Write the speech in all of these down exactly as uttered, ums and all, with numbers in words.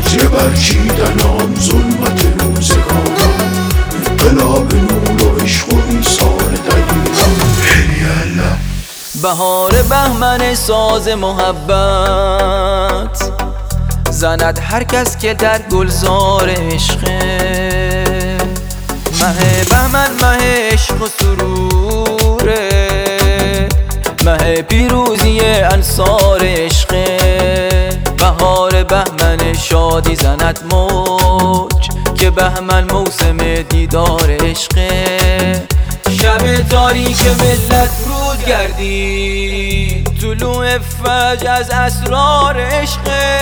زیر برچیدن آن ظلمت روزگاران، انقلاب نور و عشق و ایثار دلیران. هیالا بهار بهمن ساز محبت زند هر کس که در گلزار عشقه. مه بهمن مه عشق و سروره، مه پیروزی انصار عشقه. بهار بهمن شادی زند موج، که بهمن موسم دیدار عشقه. شب تاریک ملت روز گردید، طلوع فجر از اسرار عشقه.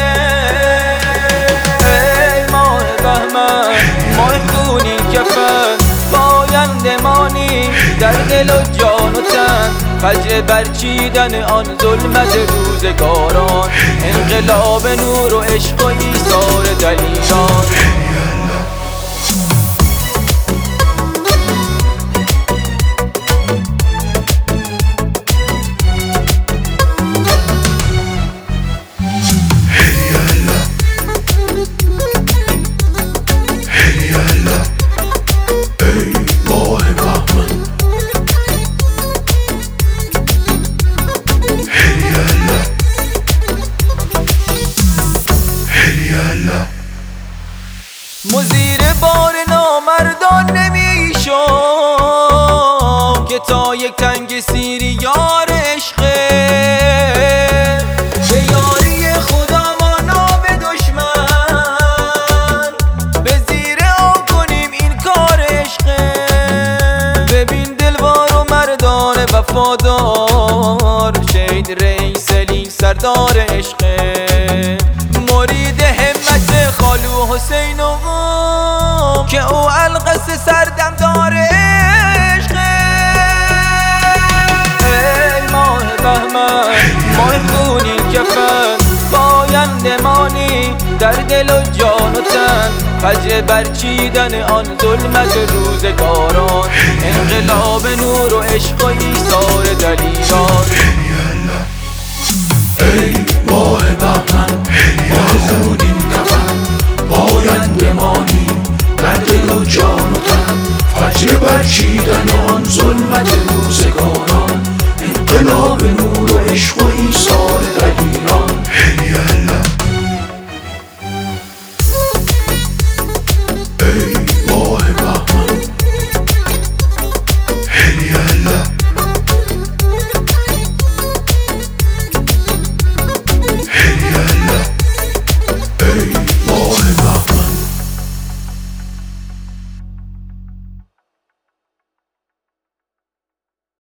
ای ماه بهمن ماه خونین کفن، پاینده مانی در دل و جان و تن. فجر برچیدن آن ظلمت روزگاران، انقلاب نور و عشق و ایثار دلیران. مزیر بار نامردان نمیشم، که تا یک تنگ سیری یار عشقه. به یاری خدا مانا به دشمن، به زیر آب کنیم این کار عشقه. ببین دلوار و مردان وفادار، شهید رئیس علی سردار عشقه. مرید همت خالو حسین و که او القصه سردم داره عشقه. ای ماه بهمن ماه خونین کفن، پاینده مانی در دل و جان و تن. فجر برچیدن آن ظلمت روزگاران، انقلاب نور و عشق و ایثار دلیران. ای ماه بهمن